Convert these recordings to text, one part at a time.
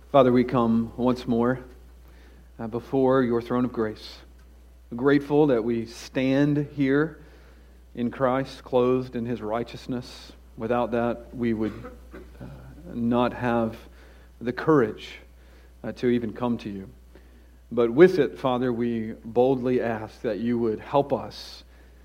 Father, we come once more before your throne of grace. Grateful that we stand here in Christ, clothed in His righteousness. Without that, we would not have the courage to even come to you. But with it, Father, we boldly ask that you would help us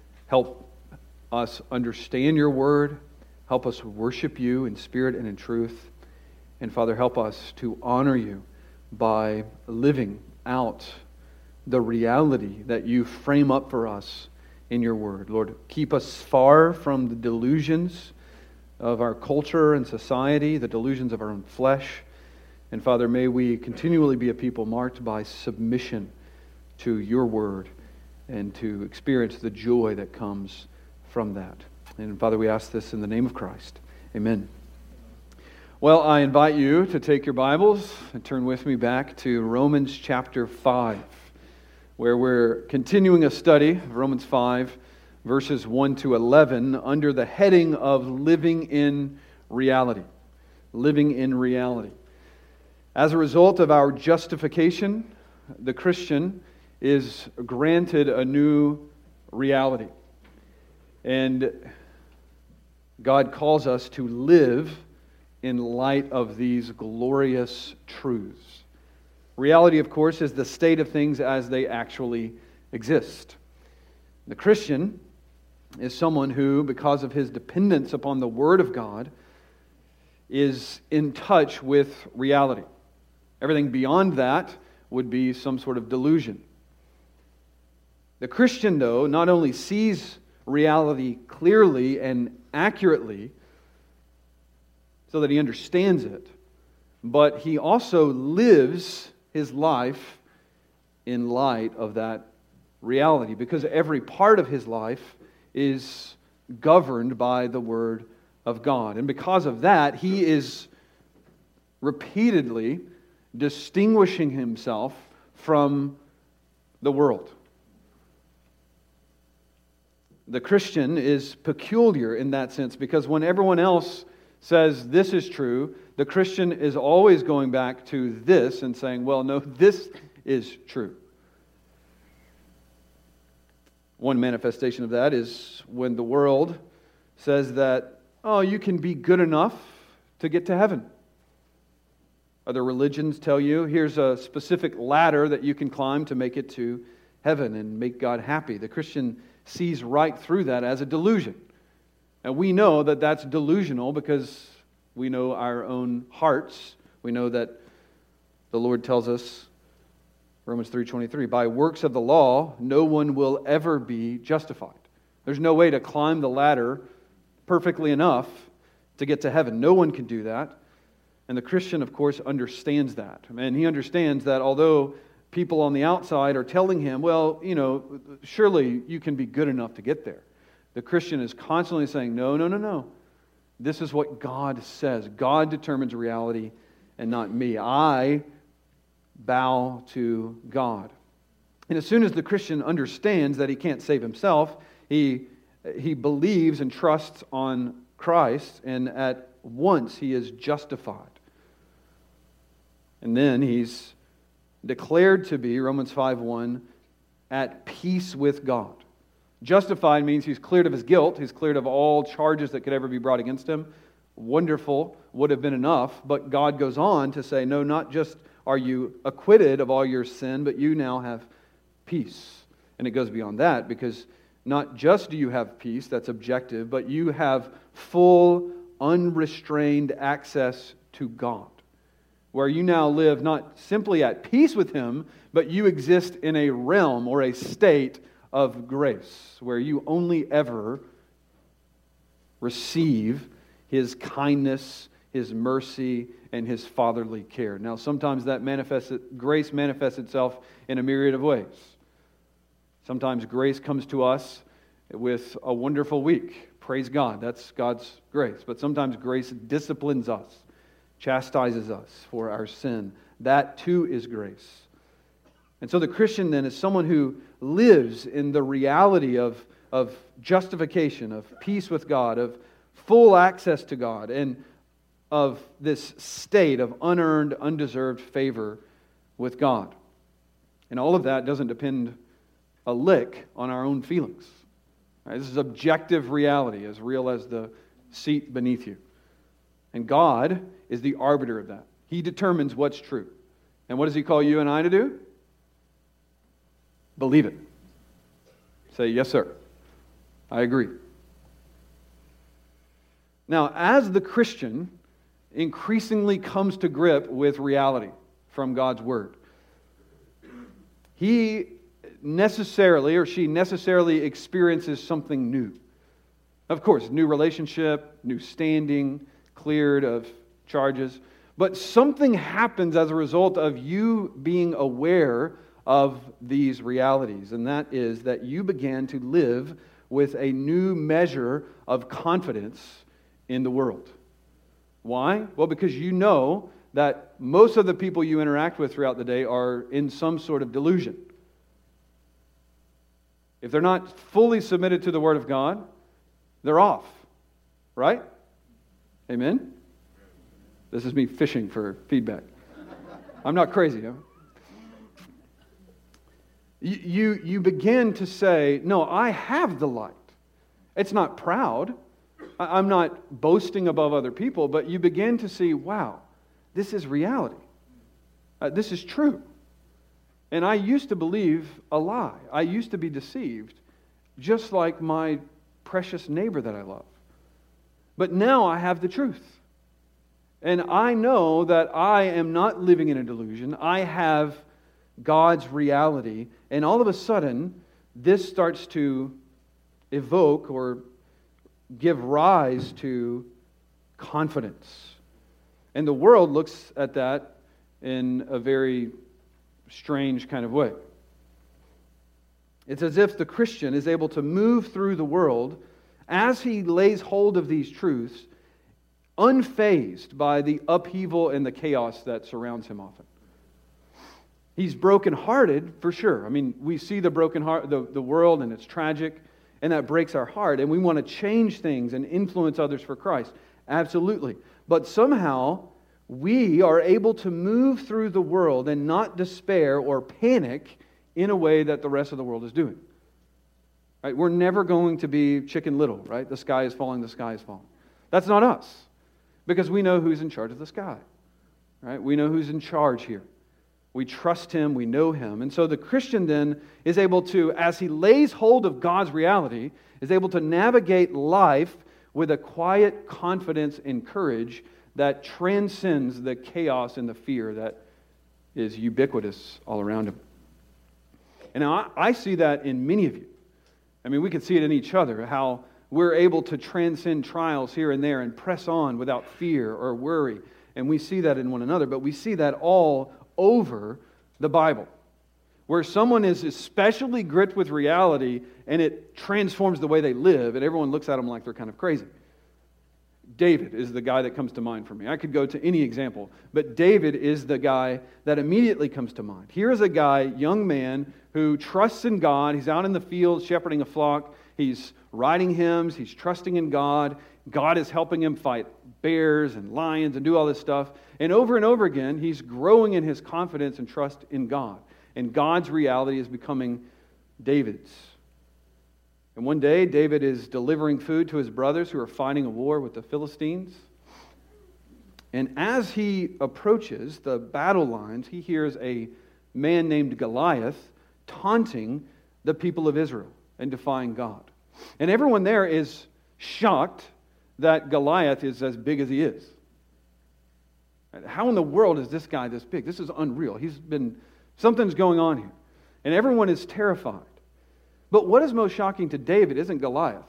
understand your word, help us worship you in spirit and in truth. And Father, help us to honor you by living out the reality that you frame up for us in your word. Lord, keep us far from the delusions of our culture and society, the delusions of our own flesh. And Father, may we continually be a people marked by submission to your word and to experience the joy that comes from that. And Father, we ask this in the name of Christ. Amen. Well, I invite you to take your Bibles and turn with me back to Romans chapter 5, where we're continuing a study of Romans 5, verses 1 to 11, under the heading of Living in Reality. Living in reality. As a result of our justification, the Christian is granted a new reality. And God calls us to live in light of these glorious truths. Reality, of course, is the state of things as they actually exist. The Christian is someone who, because of his dependence upon the Word of God, is in touch with reality. Everything beyond that would be some sort of delusion. The Christian, though, not only sees reality clearly and accurately so that he understands it, but he also lives his life in light of that reality, because every part of his life is governed by the Word of God. And because of that, he is repeatedly distinguishing himself from the world. The Christian is peculiar in that sense, because when everyone else says this is true, the Christian is always going back to this and saying, well, no, this is true. One manifestation of that is when the world says that, oh, you can be good enough to get to heaven. Other religions tell you, here's a specific ladder that you can climb to make it to heaven and make God happy. The Christian sees right through that as a delusion. And we know that that's delusional because we know our own hearts. We know that the Lord tells us, Romans 3:23, by works of the law, no one will ever be justified. There's no way to climb the ladder perfectly enough to get to heaven. No one can do that. And the Christian, of course, understands that. And he understands that although people on the outside are telling him, well, surely you can be good enough to get there, the Christian is constantly saying, no. This is what God says. God determines reality and not me. I bow to God. And as soon as the Christian understands that he can't save himself, he believes and trusts on Christ, and at once he is justified. And then he's declared to be, Romans 5:1, at peace with God. Justified means he's cleared of his guilt. He's cleared of all charges that could ever be brought against him. Wonderful, would have been enough. But God goes on to say, no, not just are you acquitted of all your sin, but you now have peace. And it goes beyond that, because not just do you have peace, that's objective, but you have full, unrestrained access to God, where you now live not simply at peace with Him, but you exist in a realm or a state of grace, where you only ever receive His kindness, His mercy, and His fatherly care. Now, sometimes that grace manifests itself in a myriad of ways. Sometimes grace comes to us with a wonderful week. Praise God, that's God's grace. But sometimes grace disciplines us, chastises us for our sin. That too is grace. And so the Christian then is someone who lives in the reality of justification, of peace with God, of full access to God. And of this state of unearned, undeserved favor with God. And all of that doesn't depend a lick on our own feelings. Right? This is objective reality, as real as the seat beneath you. And God is the arbiter of that. He determines what's true. And what does He call you and I to do? Believe it. Say, yes, sir. I agree. Now, as the Christian increasingly comes to grip with reality from God's Word, he necessarily, or she necessarily experiences something new. Of course, new relationship, new standing, cleared of charges. But something happens as a result of you being aware of these realities, and that is that you began to live with a new measure of confidence in the world. Why? Well, because you know that most of the people you interact with throughout the day are in some sort of delusion. If they're not fully submitted to the Word of God, they're off. Right? Amen? This is me fishing for feedback. I'm not crazy, huh? You begin to say, no, I have the light. It's not proud. I'm not boasting above other people, but you begin to see, wow, this is reality. This is true. And I used to believe a lie. I used to be deceived, just like my precious neighbor that I love. But now I have the truth. And I know that I am not living in a delusion. I have God's reality. And all of a sudden, this starts to evoke or give rise to confidence. And the world looks at that in a very strange kind of way. It's as if the Christian is able to move through the world as he lays hold of these truths, unfazed by the upheaval and the chaos that surrounds him often. He's brokenhearted, for sure. I mean, we see the broken heart, the world, and it's tragic, and that breaks our heart, and we want to change things and influence others for Christ. Absolutely. But somehow, we are able to move through the world and not despair or panic in a way that the rest of the world is doing. Right? We're never going to be Chicken Little, right? The sky is falling, the sky is falling. That's not us. Because we know who's in charge of the sky. Right? We know who's in charge here. We trust Him, we know Him. And so the Christian then is able to, as he lays hold of God's reality, is able to navigate life with a quiet confidence and courage that transcends the chaos and the fear that is ubiquitous all around him. And now I see that in many of you. I mean, we can see it in each other, how we're able to transcend trials here and there and press on without fear or worry. And we see that in one another, but we see that all over the Bible, where someone is especially gripped with reality and it transforms the way they live, and everyone looks at them like they're kind of crazy. David is the guy that comes to mind for me. I could go to any example, but David is the guy that immediately comes to mind. Here is a guy, young man, who trusts in God. He's out in the field shepherding a flock. He's writing hymns. He's trusting in God. God is helping him fight bears and lions and do all this stuff. And over again, he's growing in his confidence and trust in God. And God's reality is becoming David's. And one day, David is delivering food to his brothers who are fighting a war with the Philistines. And as he approaches the battle lines, he hears a man named Goliath taunting the people of Israel and defying God. And everyone there is shocked that Goliath is as big as he is. How in the world is this guy this big? This is unreal. Something's going on here. And everyone is terrified. But what is most shocking to David isn't Goliath.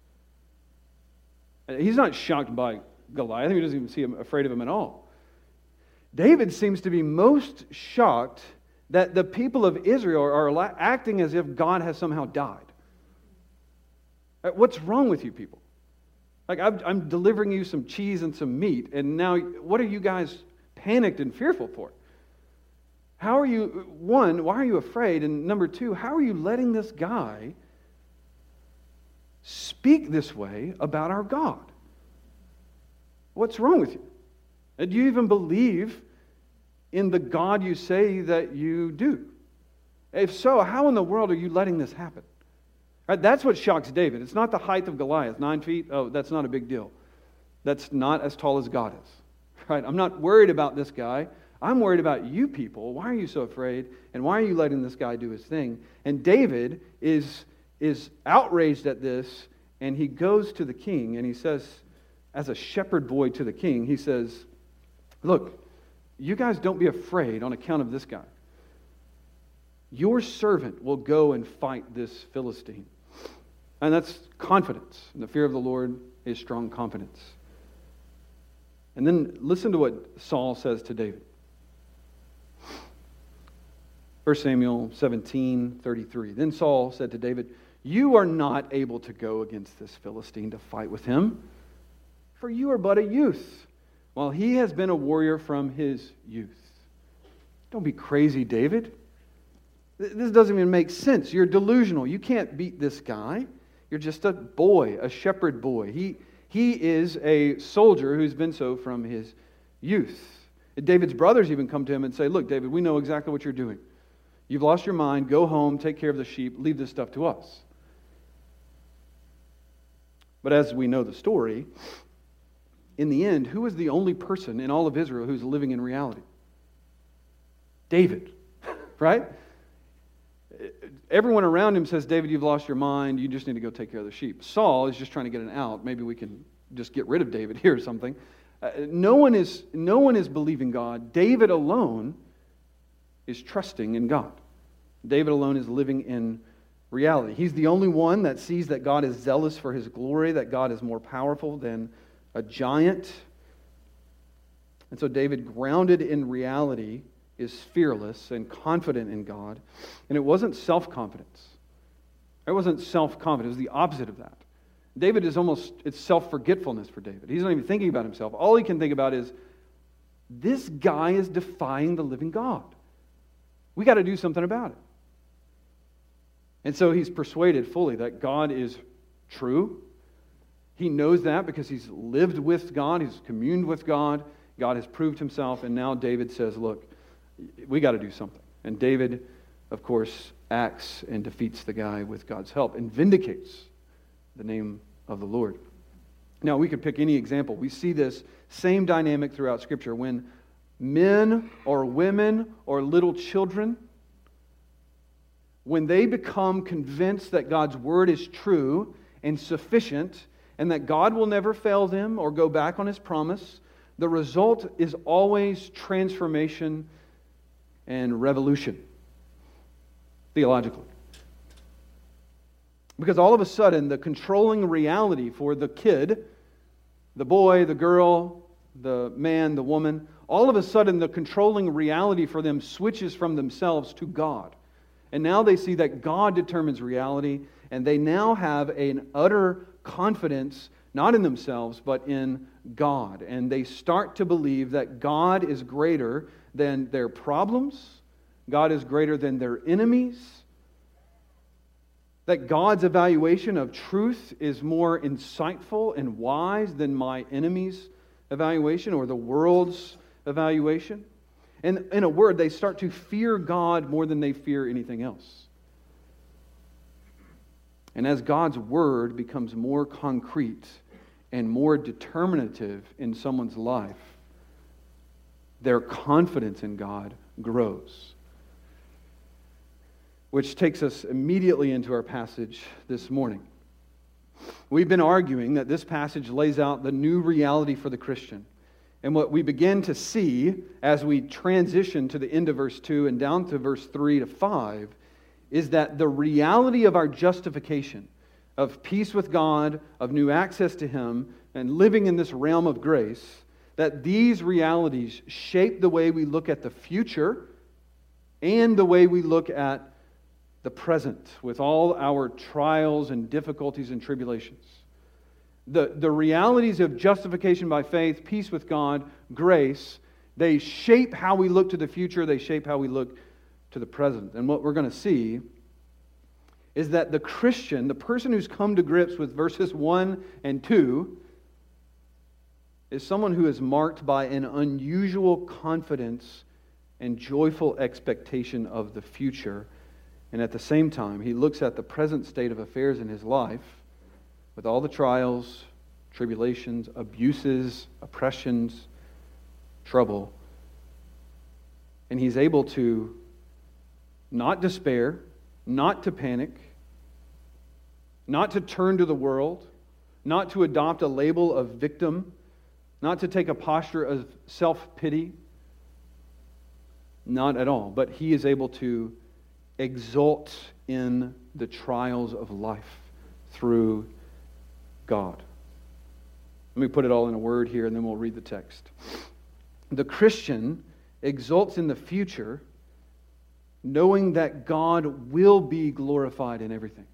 He's not shocked by Goliath. He doesn't even see him afraid of him at all. David seems to be most shocked that the people of Israel are acting as if God has somehow died. What's wrong with you people? Like, I'm delivering you some cheese and some meat, and now what are you guys panicked and fearful for? How are you, one, why are you afraid? And number two, how are you letting this guy speak this way about our God? What's wrong with you? Do you even believe in the God you say that you do? If so, how in the world are you letting this happen? Right, that's what shocks David. It's not the height of Goliath, 9 feet. Oh, that's not a big deal. That's not as tall as God is. Right? I'm not worried about this guy. I'm worried about you people. Why are you so afraid? And why are you letting this guy do his thing? And David is outraged at this, and he goes to the king, and he says, as a shepherd boy to the king, he says, look, you guys don't be afraid on account of this guy. Your servant will go and fight this Philistine. And that's confidence. And the fear of the Lord is strong confidence. And then listen to what Saul says to David. 1 Samuel 17:33. Then Saul said to David, you are not able to go against this Philistine to fight with him, for you are but a youth, while he has been a warrior from his youth. Don't be crazy, David. This doesn't even make sense. You're delusional. You can't beat this guy. You're just a boy, a shepherd boy. He is a soldier who's been so from his youth. David's brothers even come to him and say, look, David, we know exactly what you're doing. You've lost your mind. Go home, take care of the sheep, leave this stuff to us. But as we know the story, in the end, who is the only person in all of Israel who's living in reality? David, right? Everyone around him says, David, you've lost your mind. You just need to go take care of the sheep. Saul is just trying to get an out. Maybe we can just get rid of David here or something. No one is believing God. David alone is trusting in God. David alone is living in reality. He's the only one that sees that God is zealous for his glory, that God is more powerful than a giant. And so David, grounded in reality, is fearless and confident in God. And it wasn't self-confidence. It wasn't self-confidence. It was the opposite of that. David is it's self-forgetfulness for David. He's not even thinking about himself. All he can think about is, this guy is defying the living God. We got to do something about it. And so he's persuaded fully that God is true. He knows that because he's lived with God. He's communed with God. God has proved himself. And now David says, look, we got to do something. And David, of course, acts and defeats the guy with God's help and vindicates the name of the Lord. Now, we could pick any example. We see this same dynamic throughout Scripture. When men or women or little children, when they become convinced that God's word is true and sufficient and that God will never fail them or go back on his promise, the result is always transformation and revolution, theologically. Because all of a sudden, the controlling reality for the kid, the boy, the girl, the man, the woman, all of a sudden the controlling reality for them switches from themselves to God. And now they see that God determines reality, and they now have an utter confidence, not in themselves, but in God. And they start to believe that God is greater than their problems, God is greater than their enemies, that God's evaluation of truth is more insightful and wise than my enemy's evaluation or the world's evaluation. And in a word, they start to fear God more than they fear anything else. And as God's word becomes more concrete and more determinative in someone's life, their confidence in God grows. Which takes us immediately into our passage this morning. We've been arguing that this passage lays out the new reality for the Christian. And what we begin to see as we transition to the end of verse 2 and down to verse 3 to 5 is that the reality of our justification, of peace with God, of new access to Him, and living in this realm of grace, that these realities shape the way we look at the future and the way we look at the present with all our trials and difficulties and tribulations. The realities of justification by faith, peace with God, grace, they shape how we look to the future, they shape how we look to the present. And what we're going to see is that the Christian, the person who's come to grips with verses 1 and 2, is someone who is marked by an unusual confidence and joyful expectation of the future. And at the same time, he looks at the present state of affairs in his life with all the trials, tribulations, abuses, oppressions, trouble. And he's able to not despair, not to panic, not to turn to the world, not to adopt a label of victim, not to take a posture of self-pity. Not at all. But he is able to exult in the trials of life through God. Let me put it all in a word here, and then we'll read the text. The Christian exults in the future, knowing that God will be glorified in everything.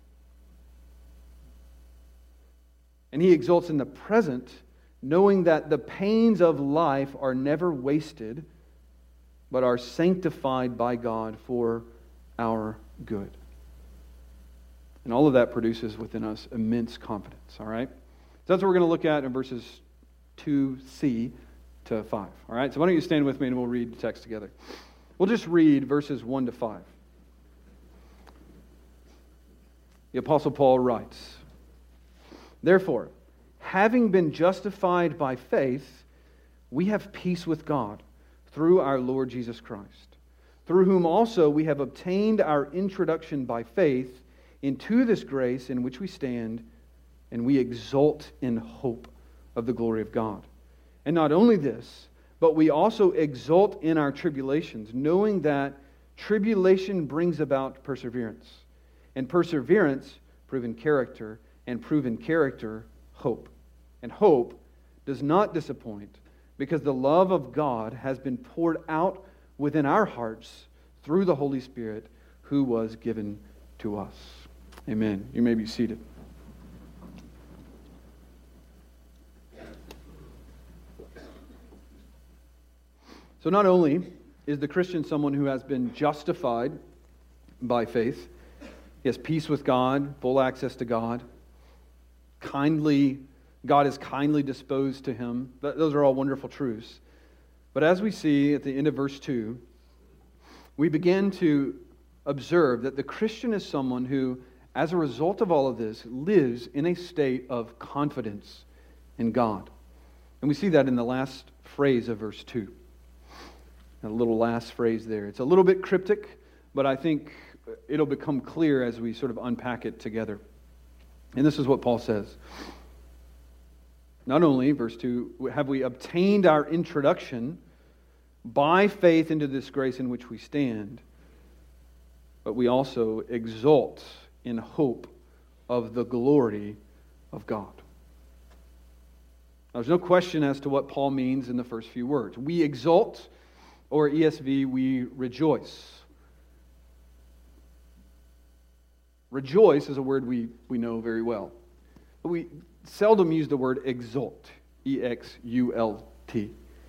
And he exults in the present, knowing that the pains of life are never wasted, but are sanctified by God for our good. And all of that produces within us immense confidence, all right? So that's what we're going to look at in verses 2c to 5, all right? So why don't you stand with me and we'll read the text together. We'll just read verses 1 to 5. The Apostle Paul writes, "Therefore, having been justified by faith, we have peace with God through our Lord Jesus Christ, through whom also we have obtained our introduction by faith into this grace in which we stand, and we exult in hope of the glory of God. And not only this, but we also exult in our tribulations, knowing that tribulation brings about perseverance, and perseverance, proven character, and proven character, hope. And hope does not disappoint, because the love of God has been poured out within our hearts through the Holy Spirit who was given to us." Amen. You may be seated. So not only is the Christian someone who has been justified by faith, he has peace with God, full access to God, God is kindly disposed to him. Those are all wonderful truths. But as we see at the end of verse 2, we begin to observe that the Christian is someone who, as a result of all of this, lives in a state of confidence in God. And we see that in the last phrase of verse 2. A little last phrase there. It's a little bit cryptic, but I think it'll become clear as we sort of unpack it together. And this is what Paul says. Not only, verse 2, have we obtained our introduction by faith into this grace in which we stand, but we also exult in hope of the glory of God. Now, there's no question as to what Paul means in the first few words. We exult, or ESV, we rejoice. Rejoice is a word we know very well. But we seldom use the word exult, E-X-U-L-T.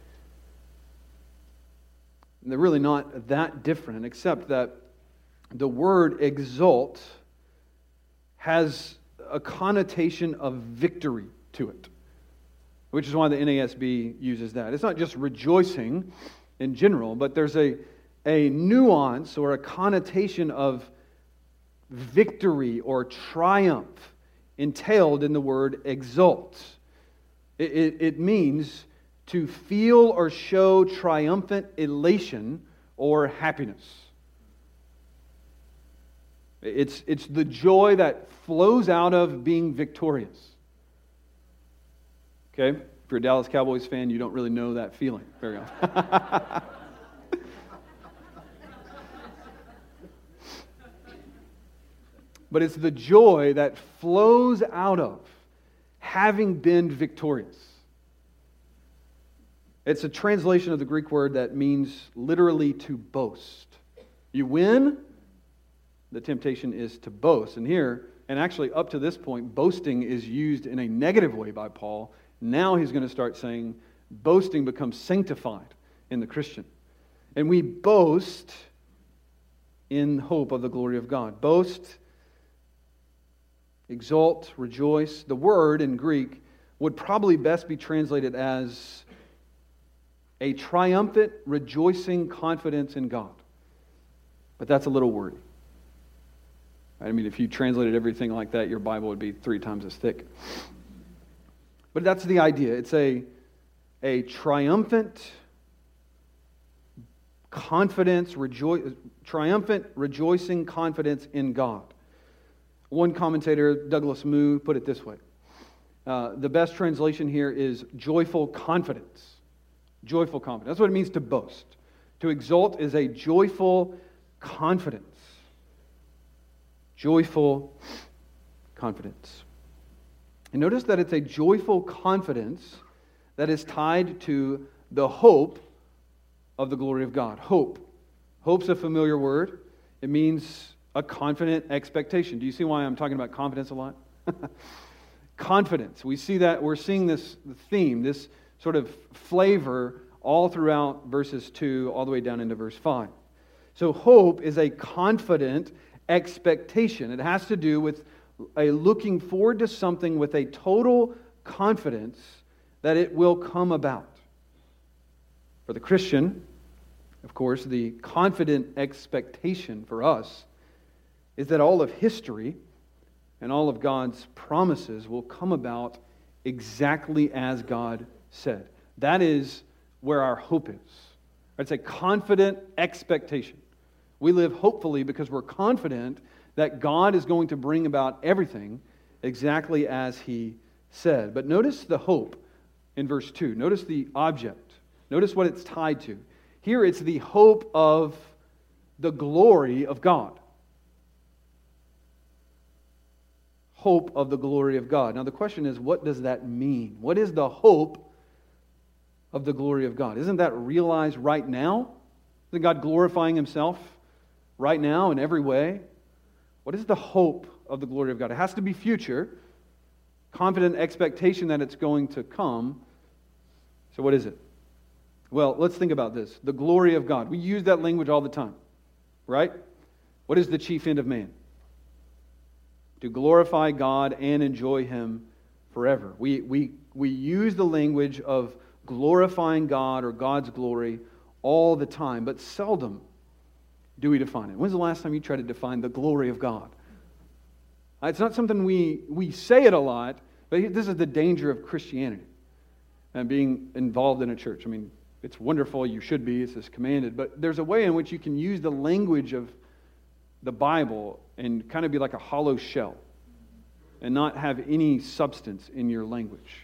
And they're really not that different, except that the word exult has a connotation of victory to it, which is why the NASB uses that. It's not just rejoicing in general, but there's a nuance or a connotation of victory or triumph entailed in the word exult. It means to feel or show triumphant elation or happiness. It's the joy that flows out of being victorious. Okay? If you're a Dallas Cowboys fan, you don't really know that feeling very often. But it's the joy that flows out of having been victorious. It's a translation of the Greek word that means literally to boast. You win, the temptation is to boast. And here, and actually up to this point, boasting is used in a negative way by Paul. Now he's going to start saying boasting becomes sanctified in the Christian. And we boast in hope of the glory of God. Boast, exult, rejoice. The word in Greek would probably best be translated as a triumphant, rejoicing confidence in God. But that's a little wordy. I mean, if you translated everything like that, your Bible would be 3 times as thick. But that's the idea. It's a triumphant confidence, triumphant, rejoicing confidence in God. One commentator, Douglas Moo, put it this way. The best translation here is joyful confidence. Joyful confidence. That's what it means to boast. To exult is a joyful confidence. Joyful confidence. And notice that it's a joyful confidence that is tied to the hope of the glory of God. Hope. Hope's a familiar word. It means a confident expectation. Do you see why I'm talking about confidence a lot? Confidence. We see that, we're seeing this theme, this sort of flavor all throughout verses 2 all the way down into verse 5. So hope is a confident expectation. It has to do with a looking forward to something with a total confidence that it will come about. For the Christian, of course, the confident expectation for us is that all of history and all of God's promises will come about exactly as God said. That is where our hope is. It's a confident expectation. We live hopefully because we're confident that God is going to bring about everything exactly as He said. But notice the hope in verse 2. Notice the object. Notice what it's tied to. Here it's the hope of the glory of God. Hope of the glory of God. Now the question is, what does that mean? What is the hope of the glory of God? Isn't that realized right now? Isn't God glorifying Himself right now in every way? What is the hope of the glory of God? It has to be future, confident expectation that it's going to come. So what is it? Well, let's think about this. The glory of God. We use that language all the time, right? What is the chief end of man? To glorify God and enjoy Him forever. We use the language of glorifying God or God's glory all the time, but seldom do we define it. When's the last time you tried to define the glory of God? It's not something we say it a lot, but this is the danger of Christianity and being involved in a church. I mean, it's wonderful, you should be, it's commanded, but there's a way in which you can use the language of the Bible and kind of be like a hollow shell and not have any substance in your language.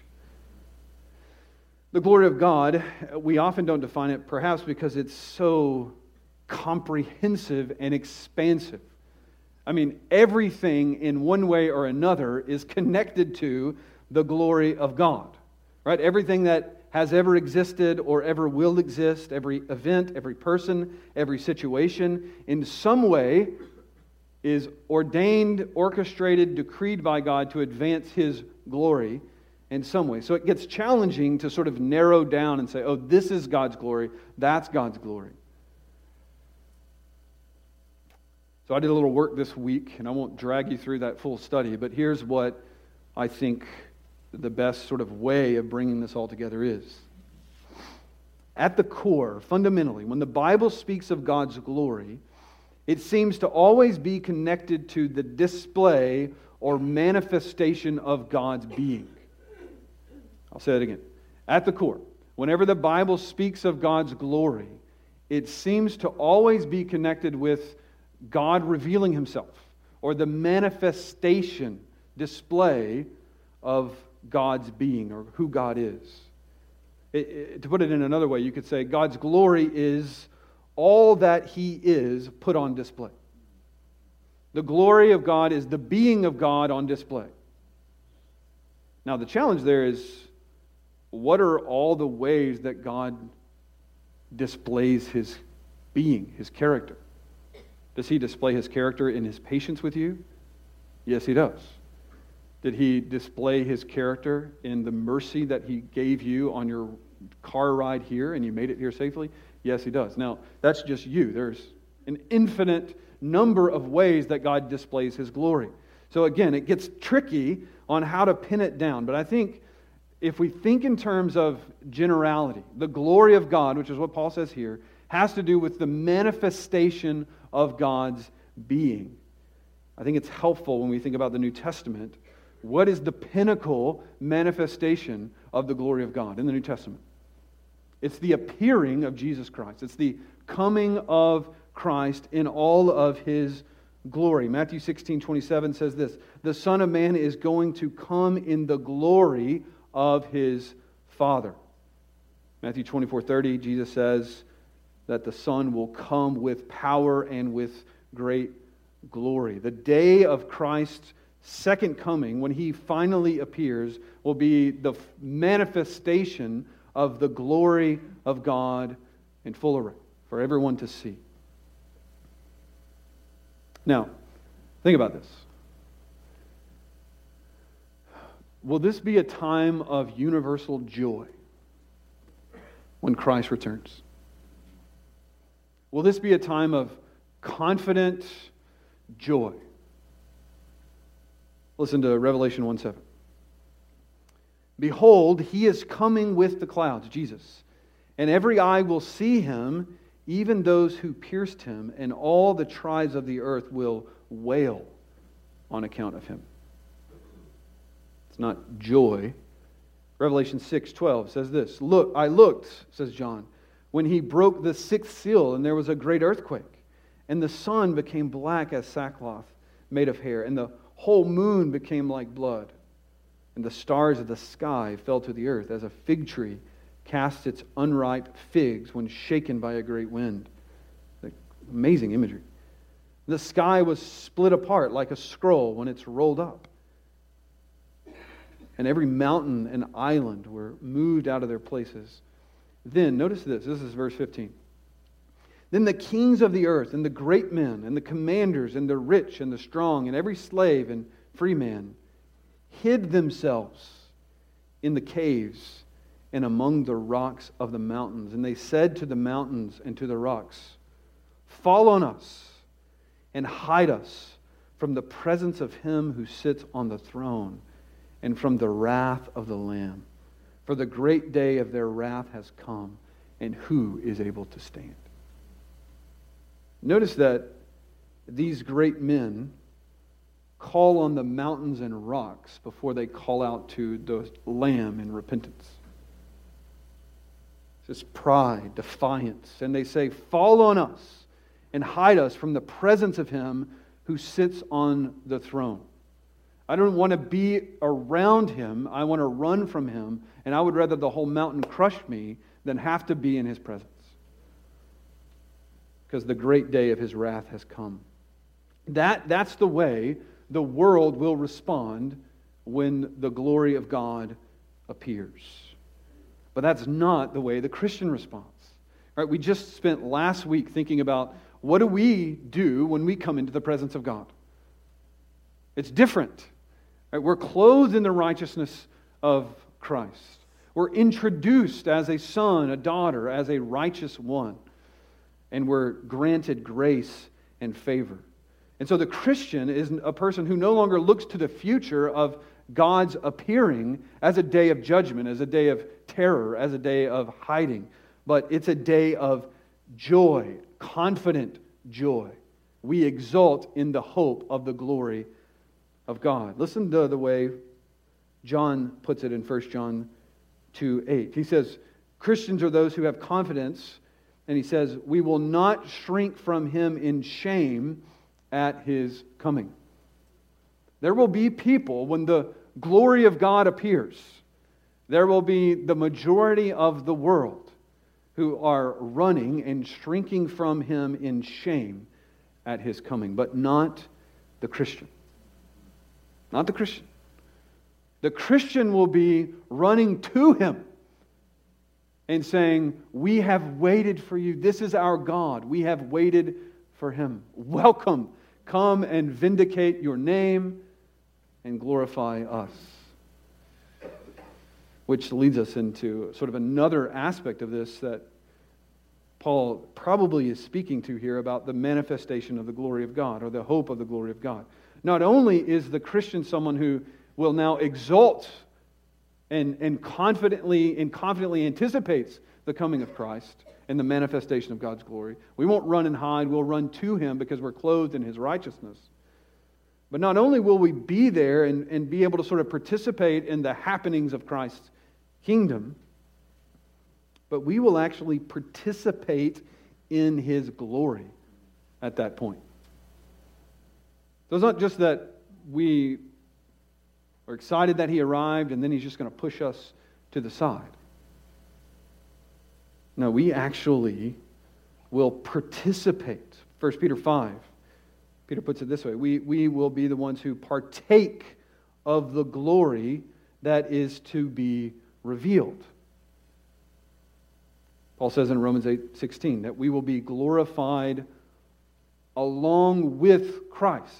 The glory of God, we often don't define it, perhaps because it's so comprehensive and expansive. I mean, everything in one way or another is connected to the glory of God, right? Everything that has ever existed or ever will exist, every event, every person, every situation, in some way is ordained, orchestrated, decreed by God to advance His glory in some way. So it gets challenging to sort of narrow down and say, oh, this is God's glory, that's God's glory. So I did a little work this week, and I won't drag you through that full study, but here's what I think the best sort of way of bringing this all together is. At the core, fundamentally, when the Bible speaks of God's glory, it seems to always be connected to the display or manifestation of God's being. I'll say that again. At the core, whenever the Bible speaks of God's glory, it seems to always be connected with God revealing Himself, or the manifestation, display of God's being, or who God is. To put it in another way, you could say God's glory is all that He is put on display. The glory of God is the being of God on display. Now the challenge there is, what are all the ways that God displays His being, His character? Does He display His character in His patience with you? Yes, He does. Did He display His character in the mercy that He gave you on your car ride here and you made it here safely? Yes, He does. Now, that's just you. There's an infinite number of ways that God displays His glory. So again, it gets tricky on how to pin it down. But I think if we think in terms of generality, the glory of God, which is what Paul says here, has to do with the manifestation of God's being. I think it's helpful when we think about the New Testament. What is the pinnacle manifestation of the glory of God in the New Testament? It's the appearing of Jesus Christ. It's the coming of Christ in all of His glory. Matthew 16:27 says this, "The Son of Man is going to come in the glory of His Father." Matthew 24:30, Jesus says that the Son will come with power and with great glory. The day of Christ's second coming, when He finally appears, will be the manifestation of the glory of God in full array for everyone to see. Now, think about this. Will this be a time of universal joy when Christ returns? Will this be a time of confident joy? Listen to Revelation 1:7. "Behold, He is coming with the clouds," Jesus, "and every eye will see Him, even those who pierced Him, and all the tribes of the earth will wail on account of Him." It's not joy. Revelation 6:12 says this, "Look, I looked," says John, "when He broke the sixth seal, and there was a great earthquake, and the sun became black as sackcloth made of hair, and the whole moon became like blood, and the stars of the sky fell to the earth, as a fig tree casts its unripe figs when shaken by a great wind." Amazing imagery. "The sky was split apart like a scroll when it's rolled up, and every mountain and island were moved out of their places. Then," notice this is verse 15. "Then the kings of the earth and the great men and the commanders and the rich and the strong and every slave and free man hid themselves in the caves and among the rocks of the mountains. And they said to the mountains and to the rocks, 'Fall on us and hide us from the presence of Him who sits on the throne and from the wrath of the Lamb. For the great day of their wrath has come, and who is able to stand?'" Notice that these great men call on the mountains and rocks before they call out to the Lamb in repentance. It's pride, defiance. And they say, "Fall on us and hide us from the presence of Him who sits on the throne." I don't want to be around Him. I want to run from Him. And I would rather the whole mountain crush me than have to be in His presence. Because the great day of His wrath has come. That's the way the world will respond when the glory of God appears. But that's not the way the Christian responds. Right? We just spent last week thinking about what do we do when we come into the presence of God. It's different. Right? We're clothed in the righteousness of Christ. We're introduced as a son, a daughter, as a righteous one. And we're granted grace and favor. And so the Christian is a person who no longer looks to the future of God's appearing as a day of judgment, as a day of terror, as a day of hiding. But it's a day of joy, confident joy. We exult in the hope of the glory of God. Listen to the way John puts it in 1 John 2:8. He says, Christians are those who have confidence, and he says, we will not shrink from Him in shame at His coming. There will be people, when the glory of God appears, there will be the majority of the world who are running and shrinking from Him in shame at His coming, but not the Christian. Not the Christian. The Christian will be running to Him and saying, we have waited for you. This is our God. We have waited for Him. Welcome. Come and vindicate your name and glorify us. Which leads us into sort of another aspect of this that Paul probably is speaking to here about the manifestation of the glory of God, or the hope of the glory of God. Not only is the Christian someone who will now exult and confidently anticipates the coming of Christ and the manifestation of God's glory. We won't run and hide. We'll run to Him because we're clothed in His righteousness. But not only will we be there and be able to sort of participate in the happenings of Christ's kingdom, but we will actually participate in His glory at that point. So it's not just that we are excited that He arrived and then He's just going to push us to the side. No, we actually will participate. 1 Peter 5, Peter puts it this way, we will be the ones who partake of the glory that is to be revealed. Paul says in Romans 8:16 that we will be glorified along with Christ.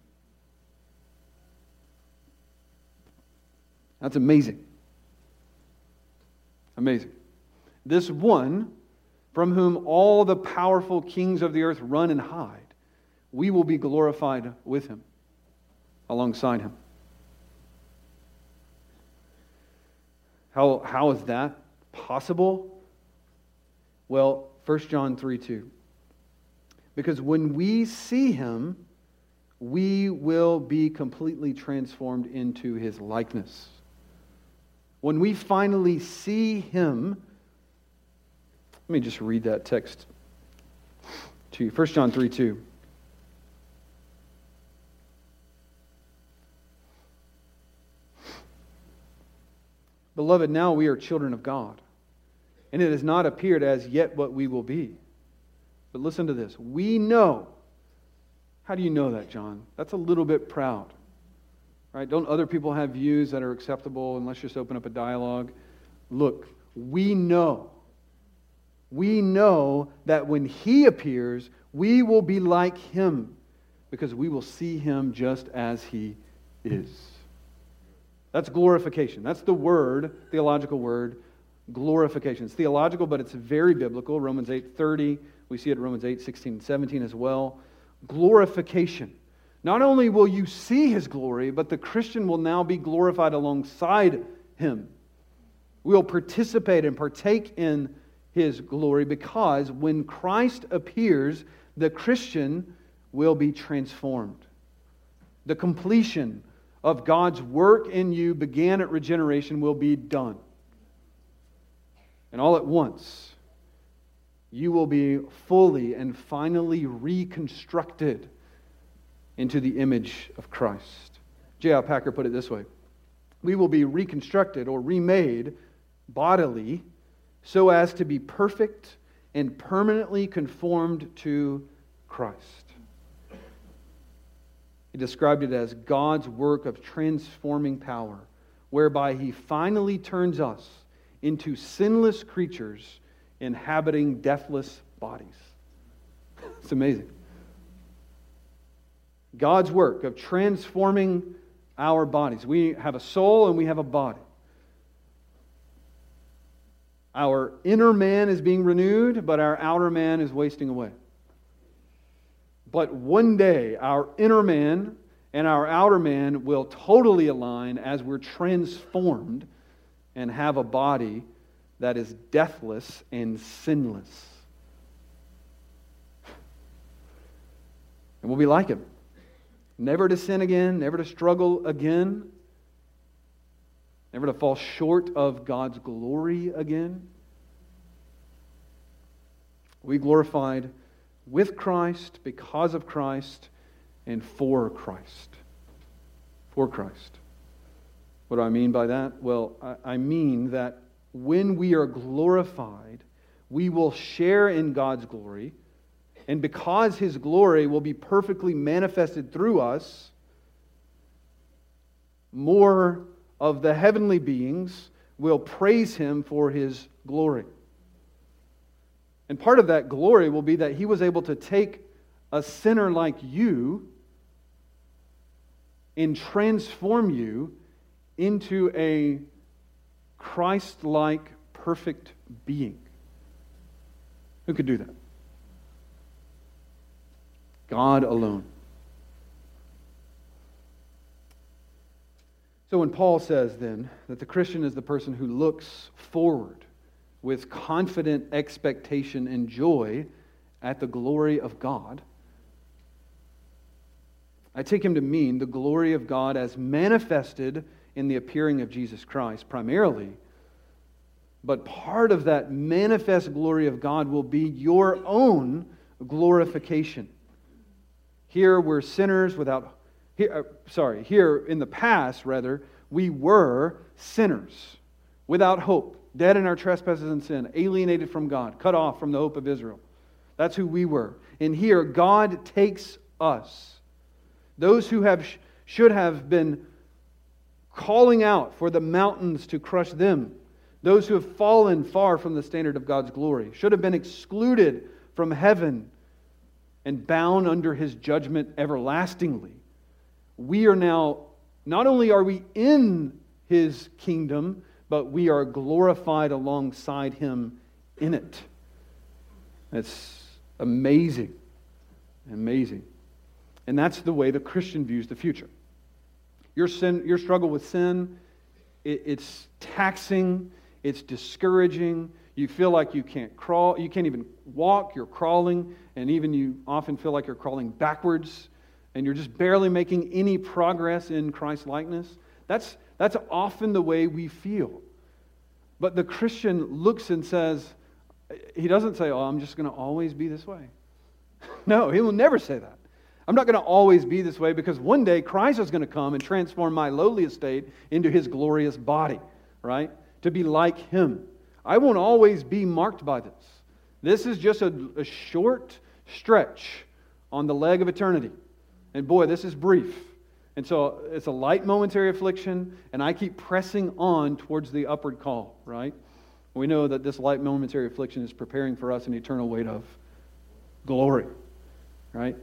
That's amazing. Amazing. This one from whom all the powerful kings of the earth run and hide, we will be glorified with Him, alongside Him. How is that possible? Well, 1 John 3:2. Because when we see Him, we will be completely transformed into His likeness. When we finally see Him, let me just read that text to you. 1 John 3:2. Beloved, now we are children of God, and it has not appeared as yet what we will be. But listen to this. We know. How do you know that, John? That's a little bit proud. Right? Don't other people have views that are acceptable and let's just open up a dialogue? Look, we know. We know that when He appears, we will be like Him because we will see Him just as He is. That's glorification. That's the word, theological word, glorification. It's theological, but it's very biblical. Romans 8:30, we see it in Romans 8:16 and 17 as well. Glorification. Not only will you see His glory, but the Christian will now be glorified alongside Him. We will participate and partake in His glory because when Christ appears, the Christian will be transformed. The completion of God's work in you began at regeneration will be done. And all at once, you will be fully and finally reconstructed into the image of Christ. J.I. Packer put it this way. We will be reconstructed or remade bodily so as to be perfect and permanently conformed to Christ. He described it as God's work of transforming power, whereby He finally turns us into sinless creatures inhabiting deathless bodies. It's amazing. God's work of transforming our bodies. We have a soul and we have a body. Our inner man is being renewed, but our outer man is wasting away. But one day, our inner man and our outer man will totally align as we're transformed and have a body that is deathless and sinless. And we'll be like Him. Never to sin again, never to struggle again, never to fall short of God's glory again. We glorified with Christ, because of Christ, and for Christ. For Christ. What do I mean by that? Well, I mean that when we are glorified, we will share in God's glory, and because His glory will be perfectly manifested through us, more of the heavenly beings will praise Him for His glory. And part of that glory will be that He was able to take a sinner like you and transform you into a Christ-like perfect being. Who could do that? God alone. So when Paul says then that the Christian is the person who looks forward with confident expectation and joy at the glory of God, I take him to mean the glory of God as manifested in the appearing of Jesus Christ primarily. But part of that manifest glory of God will be your own glorification. Here we're sinners without... Here in the past, rather, we were sinners without hope, dead in our trespasses and sin, alienated from God, cut off from the hope of Israel. That's who we were. And here, God takes us, those who should have been calling out for the mountains to crush them, those who have fallen far from the standard of God's glory, should have been excluded from heaven and bound under His judgment everlastingly. We are now, not only are we in His kingdom, but we are glorified alongside Him in it. It's amazing. Amazing. And that's the way the Christian views the future. Your struggle with sin, it's taxing, it's discouraging. You feel like you can't crawl, you can't even walk, you're crawling, and even you often feel like you're crawling backwards, and you're just barely making any progress in Christ's likeness. That's often the way we feel. But the Christian looks and says, he doesn't say, I'm just going to always be this way. No, he will never say that. I'm not going to always be this way because one day Christ is going to come and transform my lowly estate into His glorious body, right? To be like Him. I won't always be marked by this. This is just a short stretch on the leg of eternity. And boy, this is brief. And so it's a light momentary affliction, and I keep pressing on towards the upward call, right? We know that this light momentary affliction is preparing for us an eternal weight of glory, right?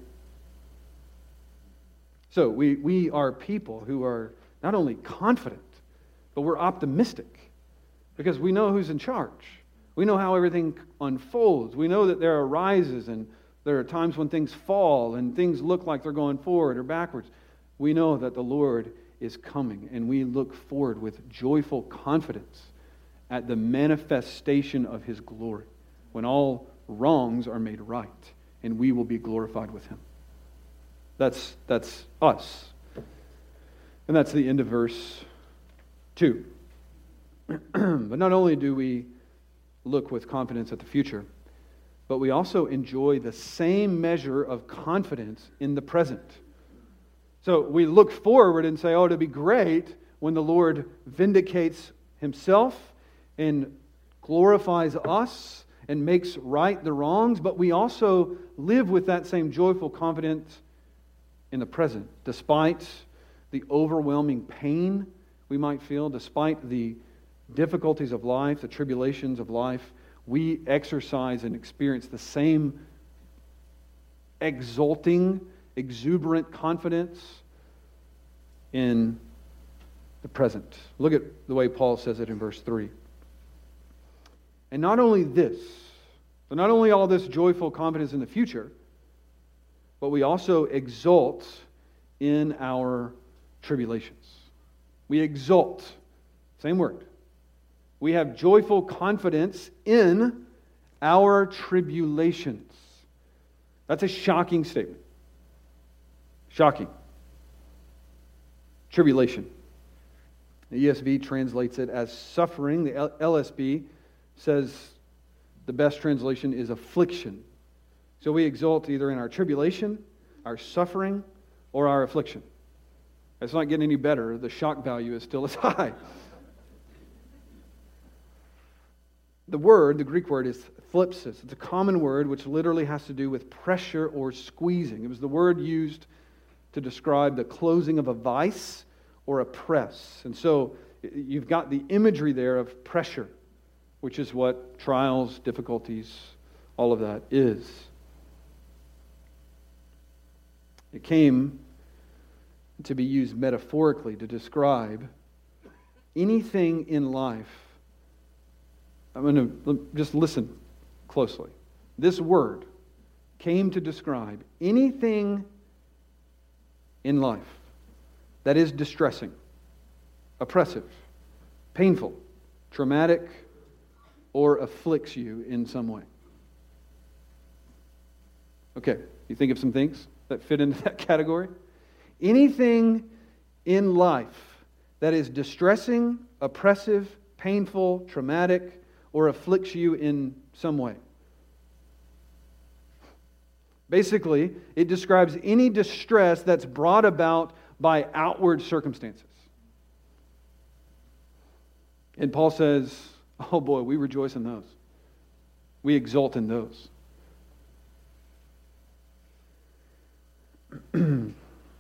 So we are people who are not only confident, but we're optimistic because we know who's in charge. We know how everything unfolds. We know that there are rises and there are times when things fall and things look like they're going forward or backwards. We know that the Lord is coming, and we look forward with joyful confidence at the manifestation of His glory when all wrongs are made right and we will be glorified with Him. That's us. And that's the end of verse 2. But not only do we look with confidence at the future, but we also enjoy the same measure of confidence in the present. So we look forward and say, it'll be great when the Lord vindicates Himself and glorifies us and makes right the wrongs, but we also live with that same joyful confidence in the present, despite the overwhelming pain we might feel, despite the difficulties of life, the tribulations of life. We exercise and experience the same exulting, exuberant confidence in the present. Look at the way Paul says it in verse 3. And not only this, so not only all this joyful confidence in the future, but we also exult in our tribulations. We exult. Same word. We have joyful confidence in our tribulations. That's a shocking statement. Shocking. Tribulation. The ESV translates it as suffering. The LSB says the best translation is affliction. So we exult either in our tribulation, our suffering, or our affliction. It's not getting any better. The shock value is still as high. The Greek word is thlipsis. It's a common word which literally has to do with pressure or squeezing. It was the word used to describe the closing of a vice or a press. And so you've got the imagery there of pressure, which is what trials, difficulties, all of that is. It came to be used metaphorically to describe anything in life. I'm going to just listen closely. This word came to describe anything in life that is distressing, oppressive, painful, traumatic, or afflicts you in some way. Okay, you think of some things that fit into that category? Anything in life that is distressing, oppressive, painful, traumatic, or afflicts you in some way. Basically, it describes any distress that's brought about by outward circumstances. And Paul says, oh boy, we rejoice in those. We exult in those. And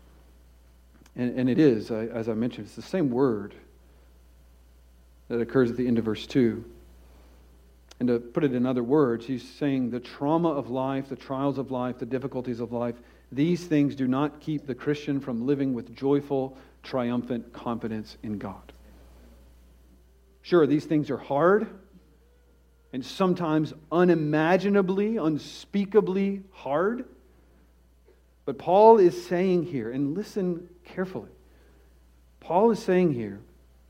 it is, as I mentioned, it's the same word that occurs at the end of verse 2. And to put it in other words, he's saying the trauma of life, the trials of life, the difficulties of life, these things do not keep the Christian from living with joyful, triumphant confidence in God. Sure, these things are hard and sometimes unimaginably, unspeakably hard. But Paul is saying here, and listen carefully, Paul is saying here,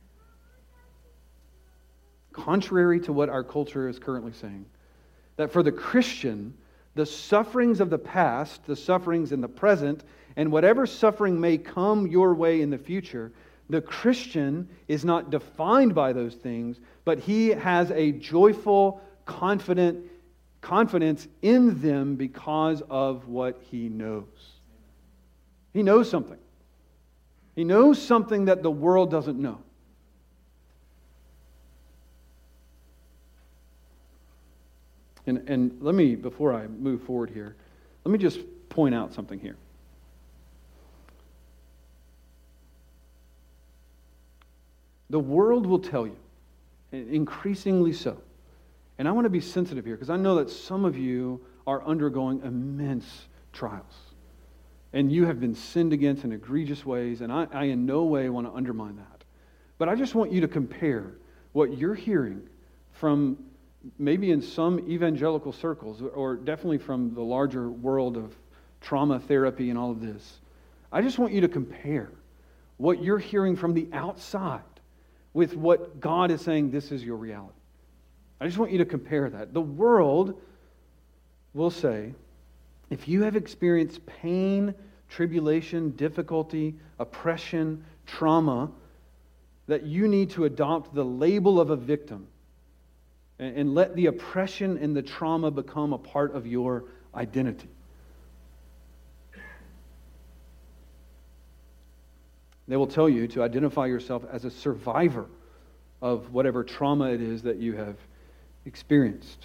contrary to what our culture is currently saying, that for the Christian, the sufferings of the past, the sufferings in the present, and whatever suffering may come your way in the future, the Christian is not defined by those things, but he has a joyful, confidence in them because of what he knows. He knows something. He knows something that the world doesn't know. And let me, before I move forward here, let me just point out something here. The world will tell you, increasingly so, and I want to be sensitive here because I know that some of you are undergoing immense trials. And you have been sinned against in egregious ways, and I in no way want to undermine that. But I just want you to compare what you're hearing from maybe in some evangelical circles, or definitely from the larger world of trauma therapy and all of this. I just want you to compare what you're hearing from the outside with what God is saying, this is your reality. I just want you to compare that. The world will say, if you have experienced pain, tribulation, difficulty, oppression, trauma, that you need to adopt the label of a victim and let the oppression and the trauma become a part of your identity. They will tell you to identify yourself as a survivor of whatever trauma it is that you have experienced.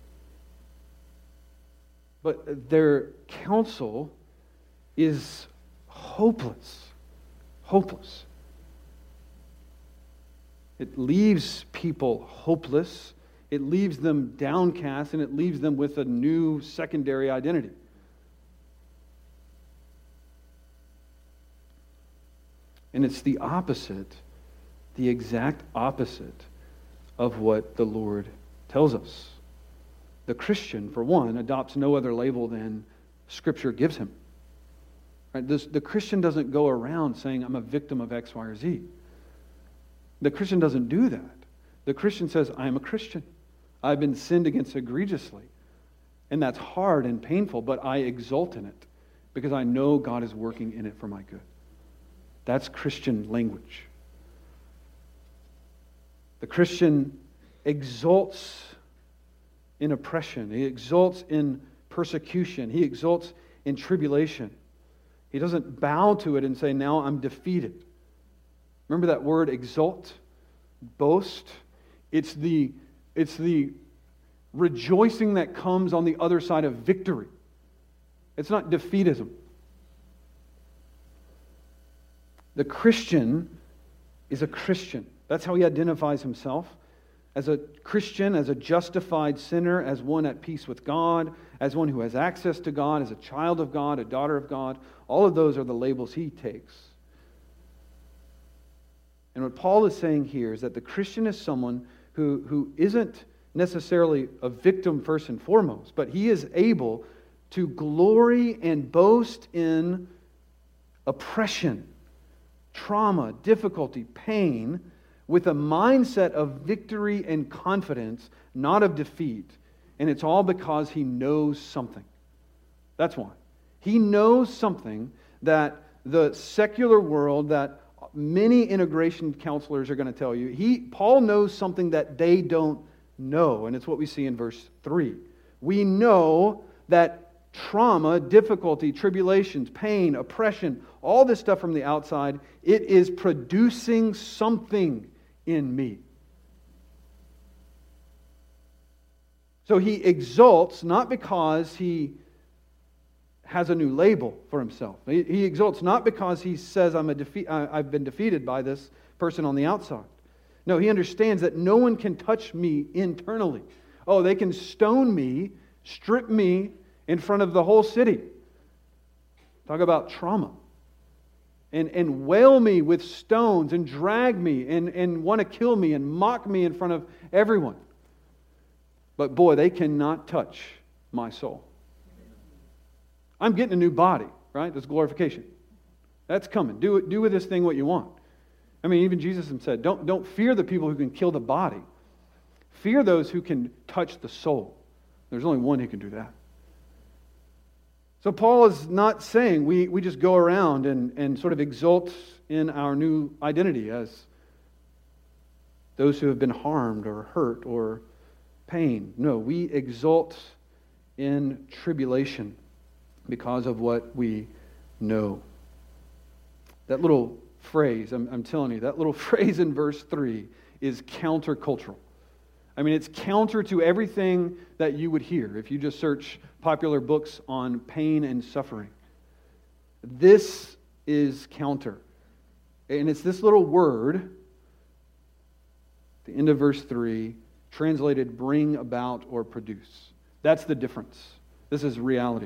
But their counsel is hopeless. Hopeless. It leaves people hopeless. It leaves them downcast, and it leaves them with a new secondary identity. And it's the opposite, the exact opposite of what the Lord tells us. The Christian, for one, adopts no other label than Scripture gives him. Right? The Christian doesn't go around saying, I'm a victim of X, Y, or Z. The Christian doesn't do that. The Christian says, I am a Christian. I've been sinned against egregiously. And that's hard and painful, but I exult in it because I know God is working in it for my good. That's Christian language. The Christian exults in oppression. He exults in persecution. He exults in tribulation. He doesn't bow to it and say, now I'm defeated. Remember that word exult? Boast? It's the rejoicing that comes on the other side of victory. It's not defeatism. The Christian is a Christian. That's how he identifies himself. As a Christian, as a justified sinner, as one at peace with God, as one who has access to God, as a child of God, a daughter of God. All of those are the labels he takes. And what Paul is saying here is that the Christian is someone who isn't necessarily a victim first and foremost, but he is able to glory and boast in oppression, trauma, difficulty, pain, with a mindset of victory and confidence, not of defeat. And it's all because he knows something. That's why. He knows something that the secular world, that many integration counselors are going to tell you. Paul knows something that they don't know, and it's what we see in verse 3. We know that trauma, difficulty, tribulations, pain, oppression, all this stuff from the outside, it is producing something in me. So he exults not because he has a new label for himself. He exults not because he says, I've been defeated by this person on the outside. No, he understands that no one can touch me internally. Oh, they can stone me, strip me in front of the whole city. Talk about trauma. And wail me with stones and drag me and want to kill me and mock me in front of everyone. But boy, they cannot touch my soul. I'm getting a new body, right? That's glorification. That's coming. Do with this thing what you want. I mean, even Jesus said, don't fear the people who can kill the body. Fear those who can touch the soul. There's only one who can do that. So Paul is not saying we just go around and sort of exult in our new identity as those who have been harmed or hurt or pain. No, we exult in tribulation because of what we know. That little phrase, I'm telling you, that little phrase in verse 3 is countercultural. I mean, it's counter to everything that you would hear if you just search popular books on pain and suffering. This is counter. And it's this little word, at the end of verse 3, translated bring about or produce. That's the difference. This is reality.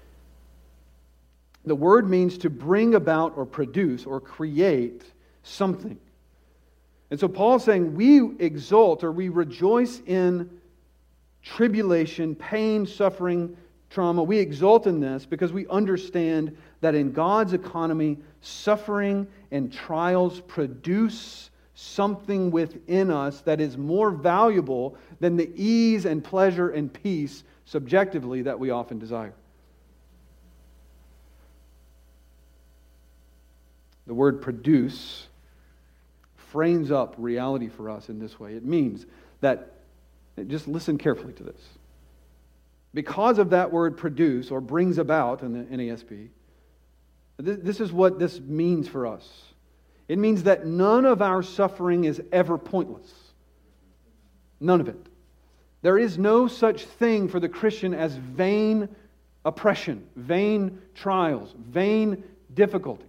The word means to bring about or produce or create something. And so Paul's saying we exult or we rejoice in tribulation, pain, suffering, trauma. We exult in this because we understand that in God's economy, suffering and trials produce something within us that is more valuable than the ease and pleasure and peace subjectively that we often desire. The word produce frames up reality for us in this way. It means that, just listen carefully to this. Because of that word produce, or brings about in the NASB, this is what this means for us. It means that none of our suffering is ever pointless. None of it. There is no such thing for the Christian as vain oppression, vain trials, vain difficulties.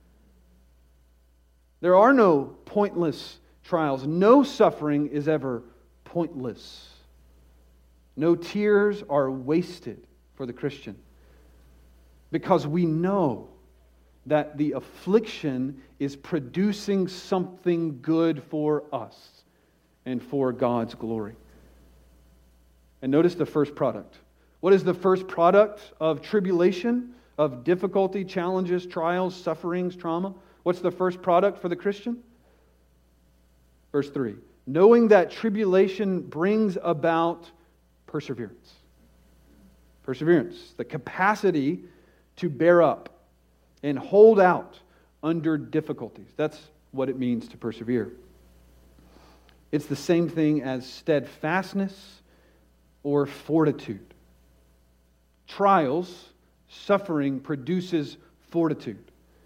There are no pointless trials. No suffering is ever pointless. No tears are wasted for the Christian. Because we know that the affliction is producing something good for us and for God's glory. And notice the first product. What is the first product of tribulation, of difficulty, challenges, trials, sufferings, trauma? What's the first product for the Christian? Verse 3. Knowing that tribulation brings about perseverance. Perseverance. The capacity to bear up and hold out under difficulties. That's what it means to persevere. It's the same thing as steadfastness or fortitude. Trials, suffering produces fortitude.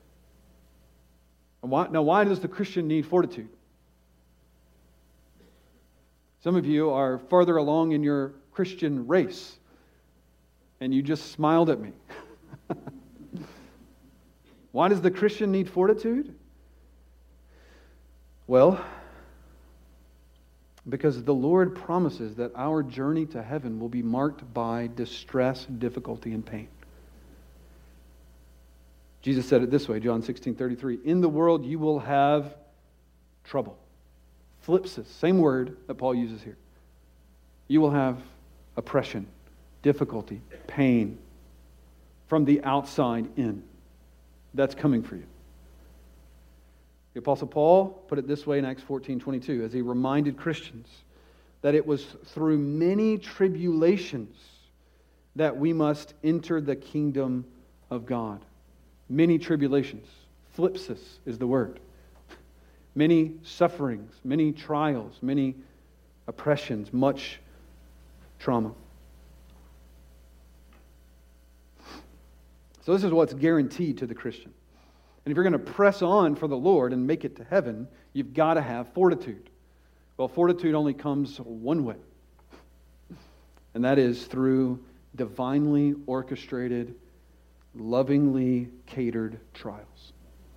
Now, why does the Christian need fortitude? Some of you are farther along in your Christian race, and you just smiled at me. Why does the Christian need fortitude? Well, because the Lord promises that our journey to heaven will be marked by distress, difficulty, and pain. Jesus said it this way, John 16:33. In the world you will have trouble. Thlipsis, same word that Paul uses here. You will have oppression, difficulty, pain from the outside in. That's coming for you. The Apostle Paul put it this way in Acts 14:22, as he reminded Christians that it was through many tribulations that we must enter the kingdom of God. Many tribulations. Thlipsis is the word. Many sufferings, many trials, many oppressions, much trauma. So this is what's guaranteed to the Christian. And if you're going to press on for the Lord and make it to heaven, you've got to have fortitude. Well, fortitude only comes one way, and that is through divinely orchestrated, lovingly catered trials.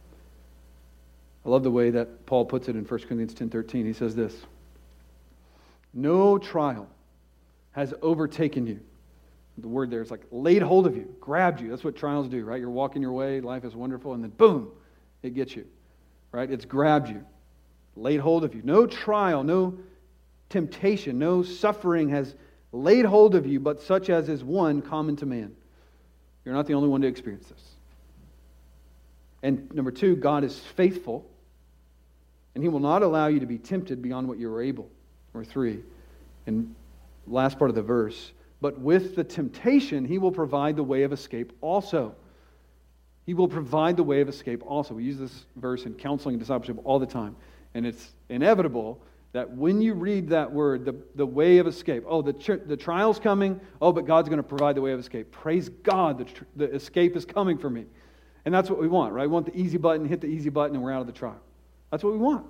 I love the way that Paul puts it in 1 Corinthians 10:13. He says this, "No trial has overtaken you." The word there is like laid hold of you, grabbed you. That's what trials do, right? You're walking your way, life is wonderful, and then boom, it gets you, right? It's grabbed you, laid hold of you. No trial, no temptation, no suffering has laid hold of you, but such as is one common to man. You're not the only one to experience this. And number two, God is faithful, and He will not allow you to be tempted beyond what you are able. Number three, and last part of the verse, but with the temptation, He will provide the way of escape also. He will provide the way of escape also. We use this verse in counseling and discipleship all the time. And it's inevitable that when you read that word, the way of escape, the trial's coming, but God's going to provide the way of escape. Praise God, the escape is coming for me. And that's what we want, right? We want the easy button, hit the easy button, and we're out of the trial. That's what we want.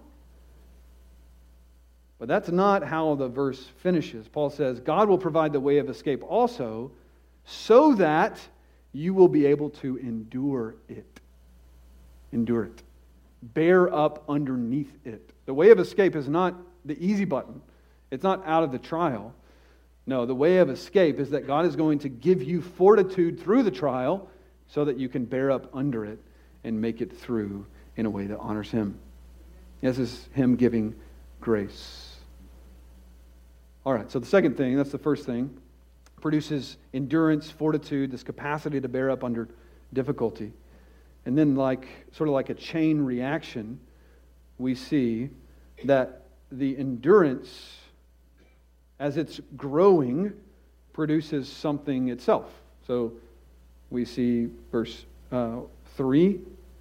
But that's not how the verse finishes. Paul says, God will provide the way of escape also, so that you will be able to endure it. Endure it. Bear up underneath it. The way of escape is not the easy button. It's not out of the trial. No, the way of escape is that God is going to give you fortitude through the trial so that you can bear up under it and make it through in a way that honors Him. This is Him giving grace. All right, so the second thing, that's the first thing, produces endurance, fortitude, this capacity to bear up under difficulty. And then sort of like a chain reaction, we see that the endurance, as it's growing, produces something itself. So we see verse 3,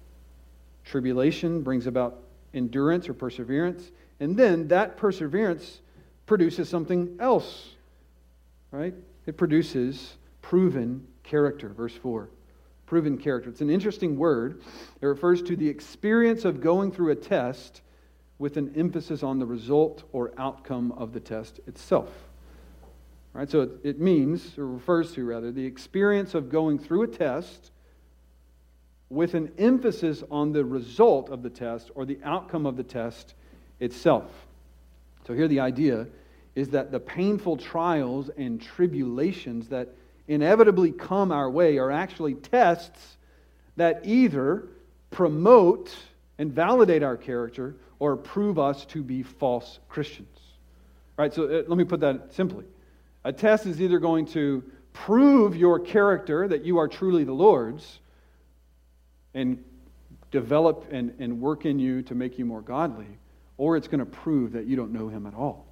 tribulation brings about endurance or perseverance, and then that perseverance produces something else, right? It produces proven character, verse 4. Proven character. It's an interesting word. It refers to the experience of going through a test with an emphasis on the result or outcome of the test itself. Right? So it means, or refers to rather, the experience of going through a test with an emphasis on the result of the test or the outcome of the test itself. So here the idea is that the painful trials and tribulations that inevitably come our way are actually tests that either promote and validate our character or prove us to be false Christians. Right? So let me put that simply. A test is either going to prove your character, that you are truly the Lord's, and develop and work in you to make you more godly, or it's going to prove that you don't know Him at all.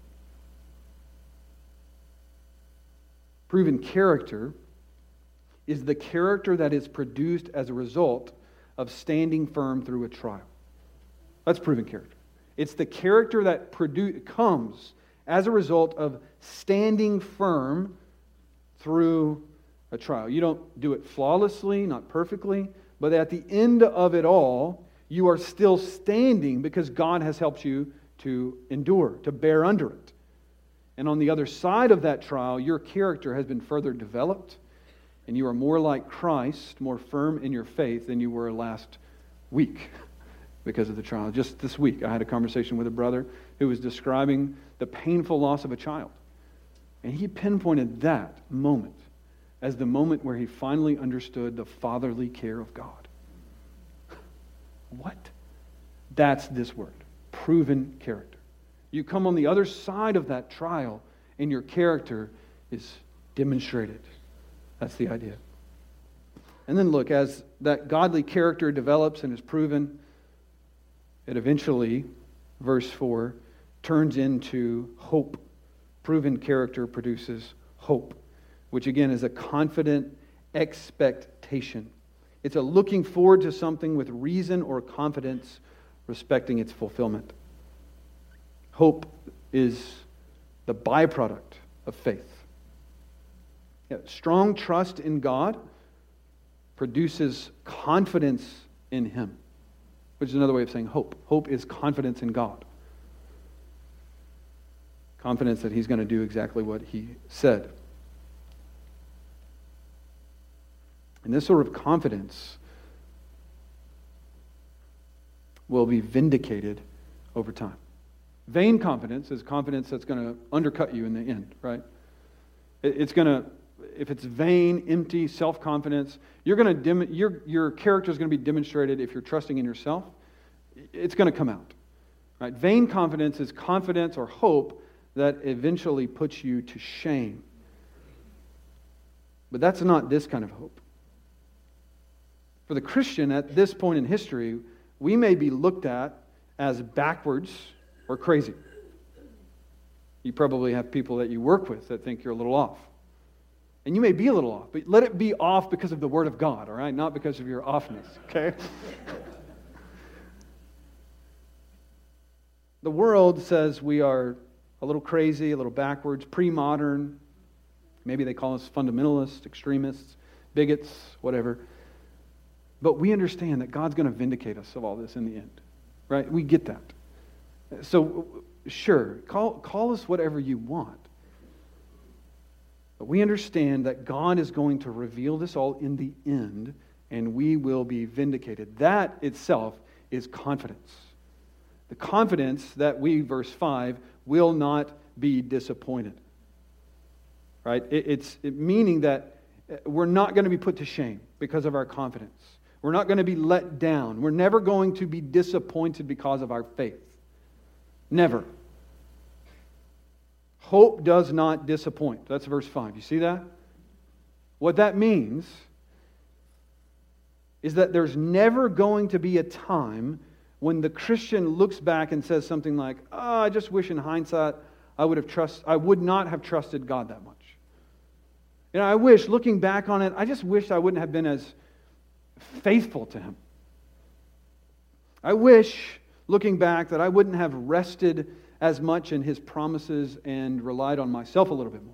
Proven character is the character that is produced as a result of standing firm through a trial. That's proven character. It's the character that comes as a result of standing firm through a trial. You don't do it flawlessly, not perfectly, but at the end of it all, you are still standing because God has helped you to endure, to bear under it. And on the other side of that trial, your character has been further developed, and you are more like Christ, more firm in your faith than you were last week because of the trial. Just this week, I had a conversation with a brother who was describing the painful loss of a child. And he pinpointed that moment as the moment where he finally understood the fatherly care of God. What? That's this word, proven character. You come on the other side of that trial, and your character is demonstrated. That's the idea. And then look, as that godly character develops and is proven, it eventually, verse 4, turns into hope. Proven character produces hope, which again is a confident expectation. It's a looking forward to something with reason or confidence respecting its fulfillment. Hope is the byproduct of faith. Yeah, strong trust in God produces confidence in Him, which is another way of saying hope. Hope is confidence in God. Confidence that He's going to do exactly what He said. And this sort of confidence will be vindicated over time. Vain confidence is confidence that's going to undercut you in the end, right? It's going to, if it's vain, empty, self-confidence, your character is going to be demonstrated if you're trusting in yourself. It's going to come out, right? Vain confidence is confidence or hope that eventually puts you to shame. But that's not this kind of hope. For the Christian at this point in history, we may be looked at as backwards or crazy. You probably have people that you work with that think you're a little off. And you may be a little off, but let it be off because of the Word of God, all right? Not because of your offness, okay? The world says we are a little crazy, a little backwards, pre-modern. Maybe they call us fundamentalists, extremists, bigots, whatever. But we understand that God's going to vindicate us of all this in the end, right? We get that. So, sure, call us whatever you want. But we understand that God is going to reveal this all in the end, and we will be vindicated. That itself is confidence. The confidence that we, verse 5, will not be disappointed. Right? It's meaning that we're not going to be put to shame because of our confidence. We're not going to be let down. We're never going to be disappointed because of our faith. Never. Hope does not disappoint. That's verse 5. You see that? What that means is that there's never going to be a time when the Christian looks back and says something like, "Oh, I just wish in hindsight I would not have trusted God that much. You know, I wish, looking back on it, I just wish I wouldn't have been as faithful to Him. I wish, looking back, that I wouldn't have rested as much in His promises and relied on myself a little bit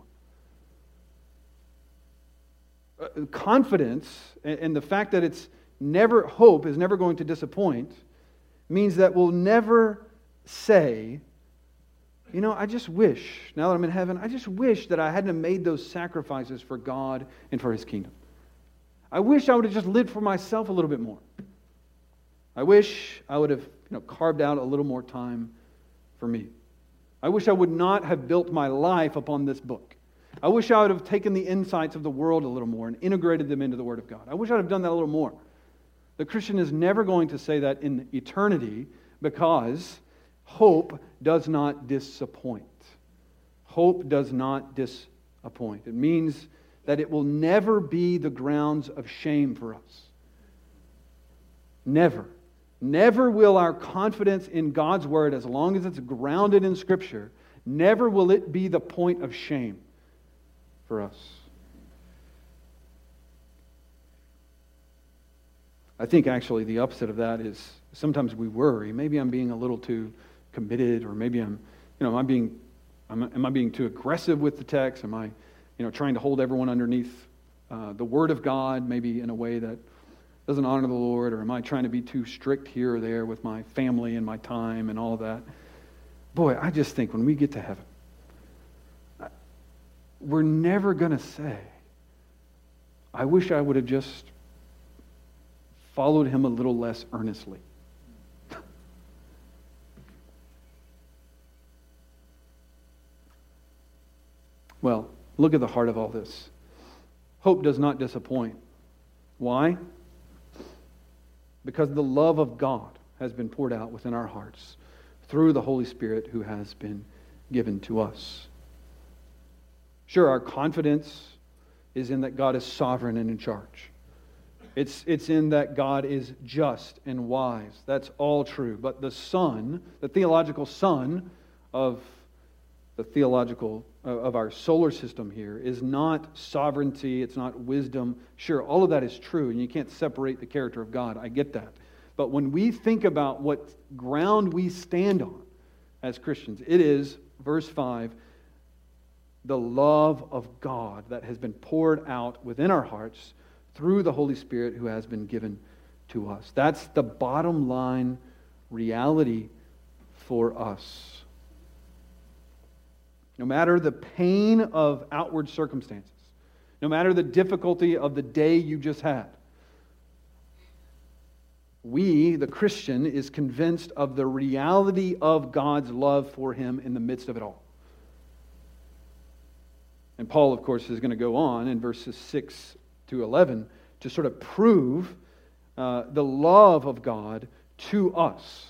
more." Confidence and the fact that hope is never going to disappoint means that we'll never say, "You know, I just wish, now that I'm in heaven, I just wish that I hadn't made those sacrifices for God and for His kingdom. I wish I would have just lived for myself a little bit more. I wish I would have, carved out a little more time for me. I wish I would not have built my life upon this book. I wish I would have taken the insights of the world a little more and integrated them into the Word of God. I wish I'd have done that a little more." The Christian is never going to say that in eternity because hope does not disappoint. Hope does not disappoint. It means that it will never be the grounds of shame for us. Never. Never will our confidence in God's Word, as long as it's grounded in Scripture, never will it be the point of shame for us. I think actually the opposite of that is sometimes we worry. Maybe I'm being a little too committed, or maybe am I being too aggressive with the text? Am I, trying to hold everyone underneath the Word of God, maybe in a way that doesn't honor the Lord? Or am I trying to be too strict here or there with my family and my time and all of that? Boy, I just think when we get to heaven, we're never going to say, "I wish I would have just followed Him a little less earnestly." Well, look at the heart of all this. Hope does not disappoint. Why? Because the love of God has been poured out within our hearts through the Holy Spirit who has been given to us. Sure, our confidence is in that God is sovereign and in charge. It's in that God is just and wise. That's all true. But the Son, the theological Son of our solar system here is not sovereignty, it's not wisdom. Sure, all of that is true, and you can't separate the character of God. I get that. But when we think about what ground we stand on as Christians, it is, verse 5, the love of God that has been poured out within our hearts through the Holy Spirit who has been given to us. That's the bottom line reality for us. No matter the pain of outward circumstances, no matter the difficulty of the day you just had, we, the Christian, is convinced of the reality of God's love for him in the midst of it all. And Paul, of course, is going to go on in verses 6 to 11 to sort of prove the love of God to us.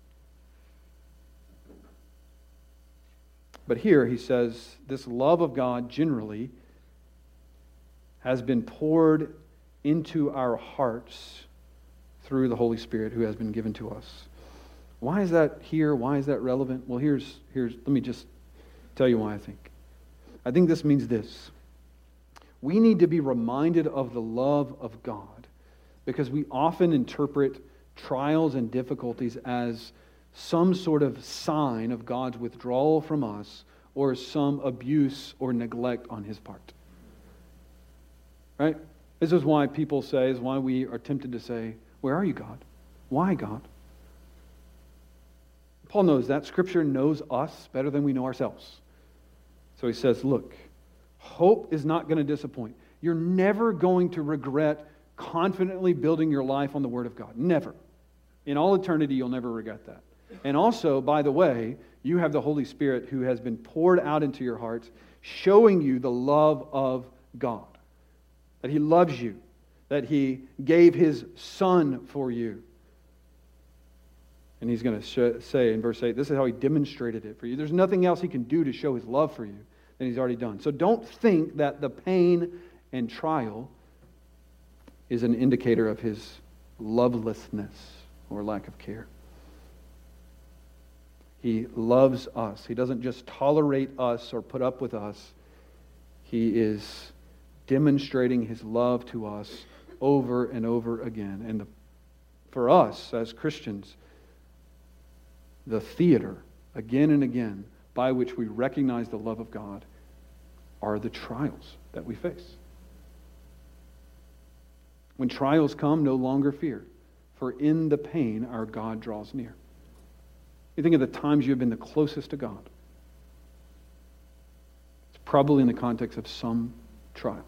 But here he says this love of God generally has been poured into our hearts through the Holy Spirit who has been given to us. Why is that here? Why is that relevant? Well, let me just tell you why I think. I think this means this. We need to be reminded of the love of God because we often interpret trials and difficulties as some sort of sign of God's withdrawal from us or some abuse or neglect on his part. Right? This is why people say, is why we are tempted to say, where are you, God? Why, God? Paul knows that. Scripture knows us better than we know ourselves. So he says, look, hope is not going to disappoint. You're never going to regret confidently building your life on the Word of God. Never. In all eternity, you'll never regret that. And also, by the way, you have the Holy Spirit who has been poured out into your hearts, showing you the love of God. That He loves you. That He gave His Son for you. And He's going to say in verse 8, this is how He demonstrated it for you. There's nothing else He can do to show His love for you than He's already done. So don't think that the pain and trial is an indicator of His lovelessness or lack of care. He loves us. He doesn't just tolerate us or put up with us. He is demonstrating His love to us over and over again. And for us as Christians, the theater, again and again, by which we recognize the love of God are the trials that we face. When trials come, no longer fear, for in the pain our God draws near. You think of the times you have been the closest to God. It's probably in the context of some trial.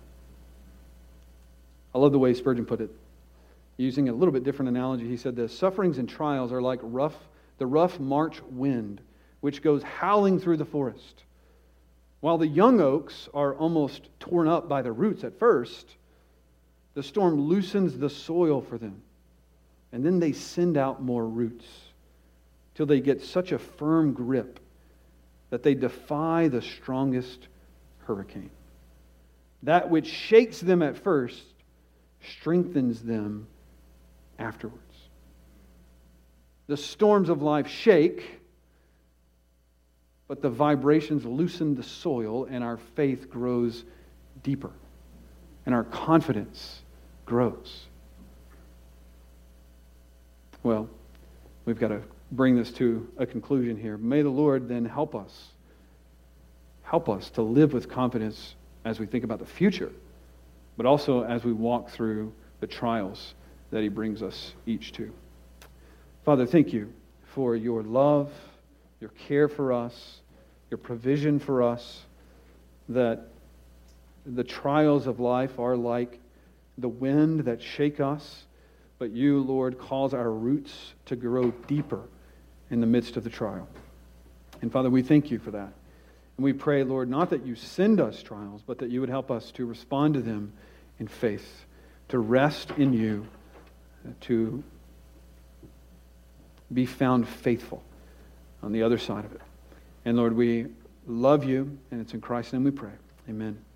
I love the way Spurgeon put it. Using a little bit different analogy, he said this: sufferings and trials are like the rough March wind, which goes howling through the forest. While the young oaks are almost torn up by the roots at first, the storm loosens the soil for them. And then they send out more roots till they get such a firm grip that they defy the strongest hurricane. That which shakes them at first strengthens them afterwards. The storms of life shake, but the vibrations loosen the soil and our faith grows deeper and our confidence grows. Well, we've got to bring this to a conclusion here. May the Lord then help us to live with confidence as we think about the future, but also as we walk through the trials that He brings us each to. Father, thank You for Your love, Your care for us, Your provision for us, that the trials of life are like the wind that shake us, but You, Lord, cause our roots to grow deeper in the midst of the trial. And Father, we thank You for that. And we pray, Lord, not that You send us trials, but that You would help us to respond to them in faith, to rest in You, to be found faithful on the other side of it. And Lord, we love You, and it's in Christ's name we pray. Amen.